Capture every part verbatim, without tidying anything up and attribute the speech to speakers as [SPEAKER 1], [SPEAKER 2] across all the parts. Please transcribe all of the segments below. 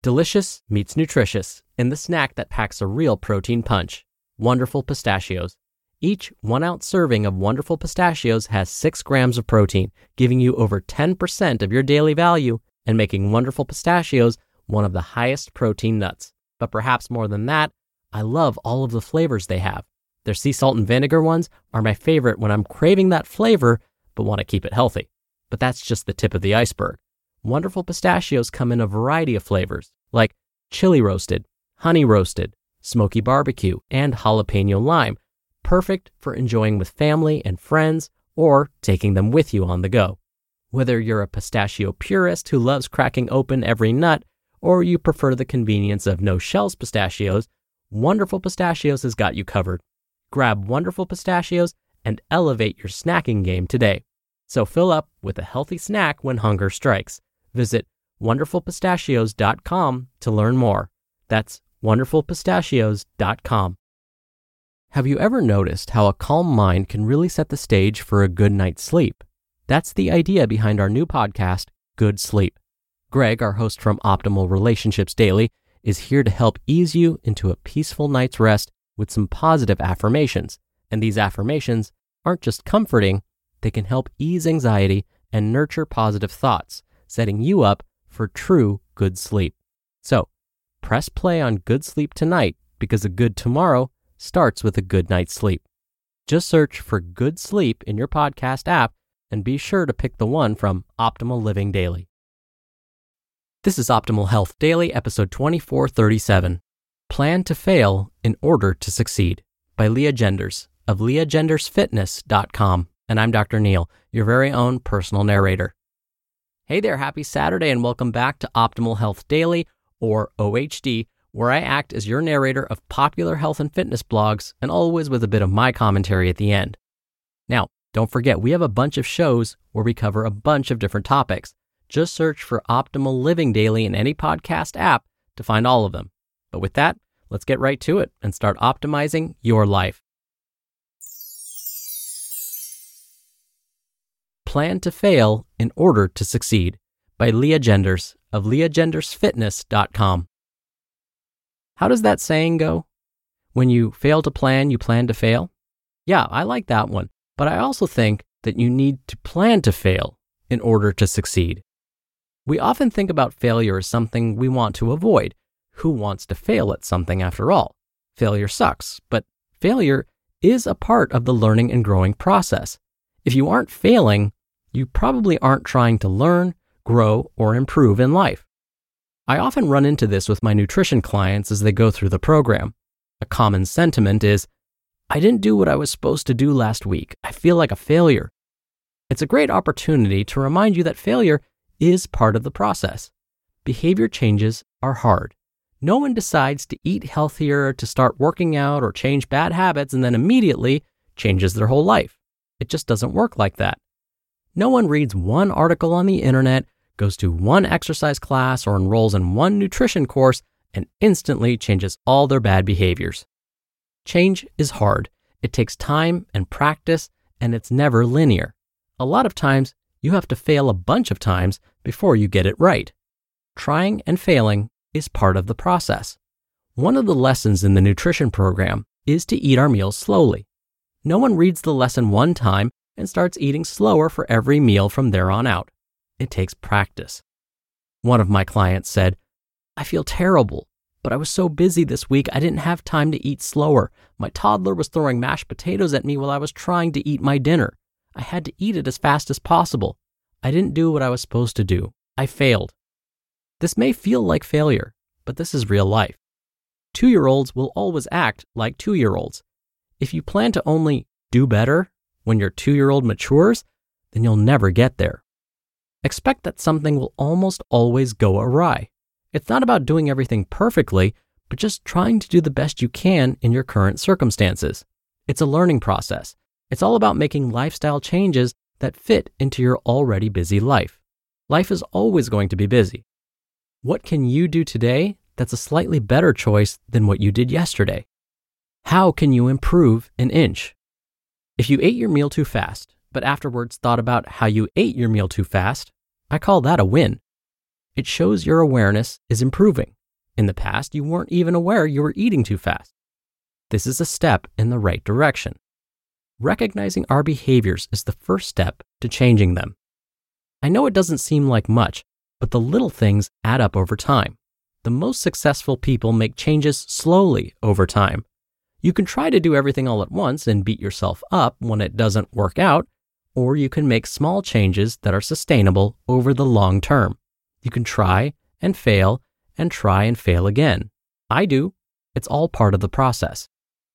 [SPEAKER 1] Delicious meets nutritious in the snack that packs a real protein punch. Wonderful Pistachios. Each one-ounce serving of Wonderful Pistachios has six grams of protein, giving you over ten percent of your daily value and making Wonderful Pistachios one of the highest protein nuts. But perhaps more than that, I love all of the flavors they have. Their sea salt and vinegar ones are my favorite when I'm craving that flavor but want to keep it healthy. But that's just the tip of the iceberg. Wonderful Pistachios come in a variety of flavors, like chili roasted, honey roasted, smoky barbecue, and jalapeno lime, perfect for enjoying with family and friends or taking them with you on the go. Whether you're a pistachio purist who loves cracking open every nut, or you prefer the convenience of no-shells pistachios, Wonderful Pistachios has got you covered. Grab Wonderful Pistachios and elevate your snacking game today. So fill up with a healthy snack when hunger strikes. Visit wonderful pistachios dot com to learn more. That's wonderful pistachios dot com. Have you ever noticed how a calm mind can really set the stage for a good night's sleep? That's the idea behind our new podcast, Good Sleep. Greg, our host from Optimal Relationships Daily, is here to help ease you into a peaceful night's rest with some positive affirmations. And these affirmations aren't just comforting, they can help ease anxiety and nurture positive thoughts, setting you up for true good sleep. So, press play on Good Sleep tonight because a good tomorrow starts with a good night's sleep. Just search for Good Sleep in your podcast app and be sure to pick the one from Optimal Living Daily. This is Optimal Health Daily, episode twenty-four thirty-seven. Plan to Fail in Order to Succeed by Leah Genders of leah genders fitness dot com. And I'm Doctor Neil, your very own personal narrator. Hey there, happy Saturday and welcome back to Optimal Health Daily, or O H D, where I act as your narrator of popular health and fitness blogs and always with a bit of my commentary at the end. Now, don't forget, we have a bunch of shows where we cover a bunch of different topics. Just search for Optimal Living Daily in any podcast app to find all of them. But with that, let's get right to it and start optimizing your life. Plan to Fail in Order to Succeed by Leah Genders of leah genders fitness dot com. How does that saying go? When you fail to plan, you plan to fail? Yeah, I like that one, but I also think that you need to plan to fail in order to succeed. We often think about failure as something we want to avoid. Who wants to fail at something after all? Failure sucks, but failure is a part of the learning and growing process. If you aren't failing, you probably aren't trying to learn, grow, or improve in life. I often run into this with my nutrition clients as they go through the program. A common sentiment is, I didn't do what I was supposed to do last week. I feel like a failure. It's a great opportunity to remind you that failure is part of the process. Behavior changes are hard. No one decides to eat healthier, to start working out, or change bad habits and then immediately changes their whole life. It just doesn't work like that. No one reads one article on the internet, goes to one exercise class, or enrolls in one nutrition course and instantly changes all their bad behaviors. Change is hard. It takes time and practice, and it's never linear. A lot of times, you have to fail a bunch of times before you get it right. Trying and failing is part of the process. One of the lessons in the nutrition program is to eat our meals slowly. No one reads the lesson one time and starts eating slower for every meal from there on out. It takes practice. One of my clients said, I feel terrible, but I was so busy this week I didn't have time to eat slower. My toddler was throwing mashed potatoes at me while I was trying to eat my dinner. I had to eat it as fast as possible. I didn't do what I was supposed to do. I failed. This may feel like failure, but this is real life. Two-year-olds will always act like two-year-olds. If you plan to only do better when your two-year-old matures, then you'll never get there. Expect that something will almost always go awry. It's not about doing everything perfectly, but just trying to do the best you can in your current circumstances. It's a learning process. It's all about making lifestyle changes that fit into your already busy life. Life is always going to be busy. What can you do today that's a slightly better choice than what you did yesterday? How can you improve an inch? If you ate your meal too fast, but afterwards thought about how you ate your meal too fast, I call that a win. It shows your awareness is improving. In the past, you weren't even aware you were eating too fast. This is a step in the right direction. Recognizing our behaviors is the first step to changing them. I know it doesn't seem like much, but the little things add up over time. The most successful people make changes slowly over time. You can try to do everything all at once and beat yourself up when it doesn't work out, or you can make small changes that are sustainable over the long term. You can try and fail and try and fail again. I do. It's all part of the process.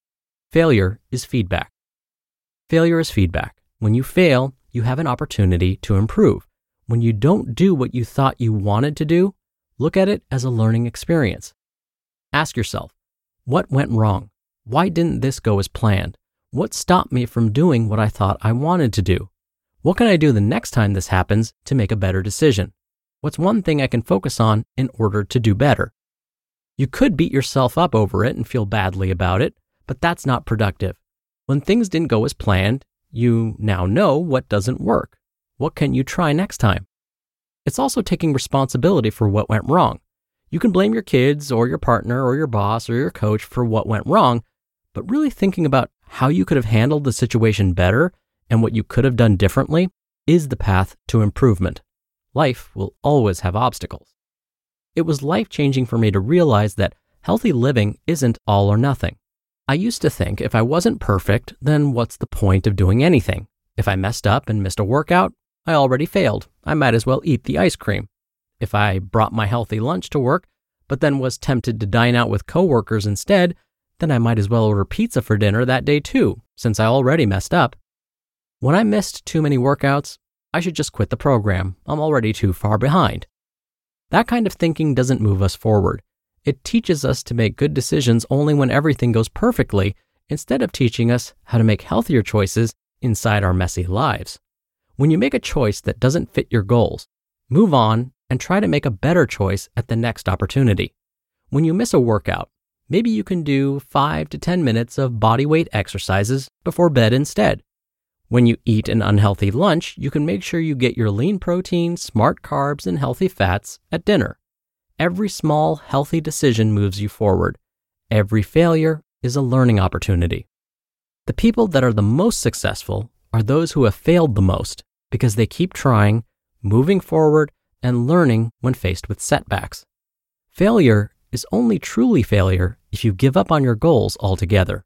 [SPEAKER 1] Failure is feedback. Failure is feedback. When you fail, you have an opportunity to improve. When you don't do what you thought you wanted to do, look at it as a learning experience. Ask yourself, what went wrong? Why didn't this go as planned? What stopped me from doing what I thought I wanted to do? What can I do the next time this happens to make a better decision? What's one thing I can focus on in order to do better? You could beat yourself up over it and feel badly about it, but that's not productive. When things didn't go as planned, you now know what doesn't work. What can you try next time? It's also taking responsibility for what went wrong. You can blame your kids or your partner or your boss or your coach for what went wrong, but really thinking about how you could have handled the situation better and what you could have done differently is the path to improvement. Life will always have obstacles. It was life-changing for me to realize that healthy living isn't all or nothing. I used to think if I wasn't perfect, then what's the point of doing anything? If I messed up and missed a workout, I already failed. I might as well eat the ice cream. If I brought my healthy lunch to work, but then was tempted to dine out with coworkers instead, then I might as well order pizza for dinner that day too, since I already messed up. When I missed too many workouts, I should just quit the program. I'm already too far behind. That kind of thinking doesn't move us forward. It teaches us to make good decisions only when everything goes perfectly, instead of teaching us how to make healthier choices inside our messy lives. When you make a choice that doesn't fit your goals, move on and try to make a better choice at the next opportunity. When you miss a workout, maybe you can do five to ten minutes of body weight exercises before bed instead. When you eat an unhealthy lunch, you can make sure you get your lean protein, smart carbs, and healthy fats at dinner. Every small, healthy decision moves you forward. Every failure is a learning opportunity. The people that are the most successful are those who have failed the most because they keep trying, moving forward, and learning when faced with setbacks. Failure is only truly failure if you give up on your goals altogether.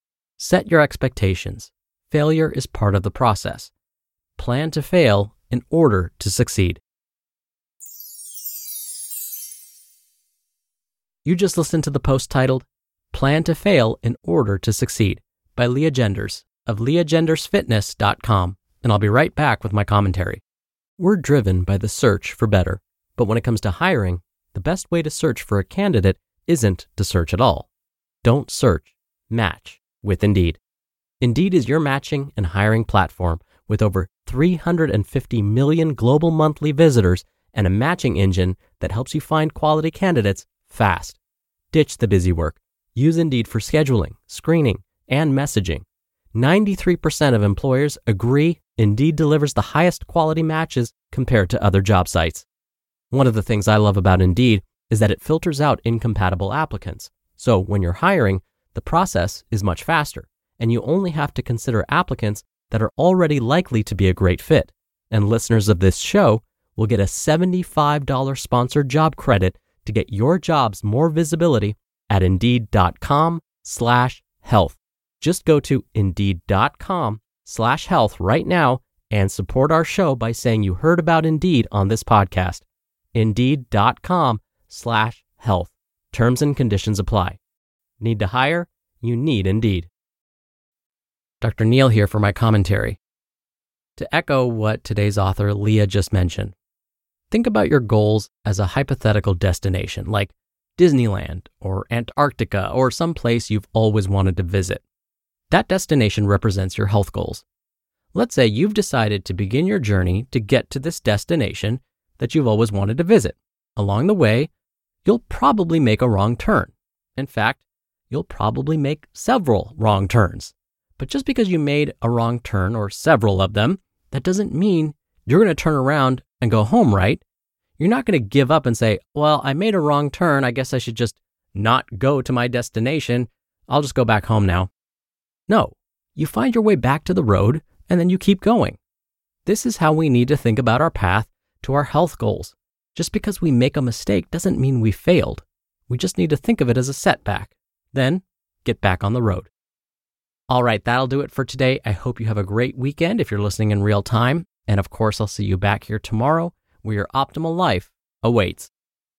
[SPEAKER 1] Set your expectations. Failure is part of the process. Plan to fail in order to succeed. You just listened to the post titled, Plan to Fail in Order to Succeed by Leah Genders of leah genders fitness dot com, and I'll be right back with my commentary. We're driven by the search for better, but when it comes to hiring, the best way to search for a candidate isn't to search at all. Don't search, match with Indeed. Indeed is your matching and hiring platform with over three hundred fifty million global monthly visitors and a matching engine that helps you find quality candidates fast. Ditch the busy work. Use Indeed for scheduling, screening, and messaging. ninety-three percent of employers agree Indeed delivers the highest quality matches compared to other job sites. One of the things I love about Indeed is that it filters out incompatible applicants. So when you're hiring, the process is much faster, and you only have to consider applicants that are already likely to be a great fit. And listeners of this show will get a seventy-five dollars sponsored job credit to get your jobs more visibility at indeed.com slash health. Just go to indeed.com slash health right now and support our show by saying you heard about Indeed on this podcast. Indeed.com slash health. Terms and conditions apply. Need to hire? You need Indeed. Doctor Neal here for my commentary. To echo what today's author Leah just mentioned, think about your goals as a hypothetical destination like Disneyland or Antarctica or some place you've always wanted to visit. That destination represents your health goals. Let's say you've decided to begin your journey to get to this destination that you've always wanted to visit. Along the way, you'll probably make a wrong turn. In fact, you'll probably make several wrong turns. But just because you made a wrong turn or several of them, that doesn't mean you're going to turn around and go home, right? You're not going to give up and say, well, I made a wrong turn. I guess I should just not go to my destination. I'll just go back home now. No, you find your way back to the road and then you keep going. This is how we need to think about our path to our health goals. Just because we make a mistake doesn't mean we failed. We just need to think of it as a setback. Then get back on the road. All right, that'll do it for today. I hope you have a great weekend if you're listening in real time. And of course, I'll see you back here tomorrow where your optimal life awaits.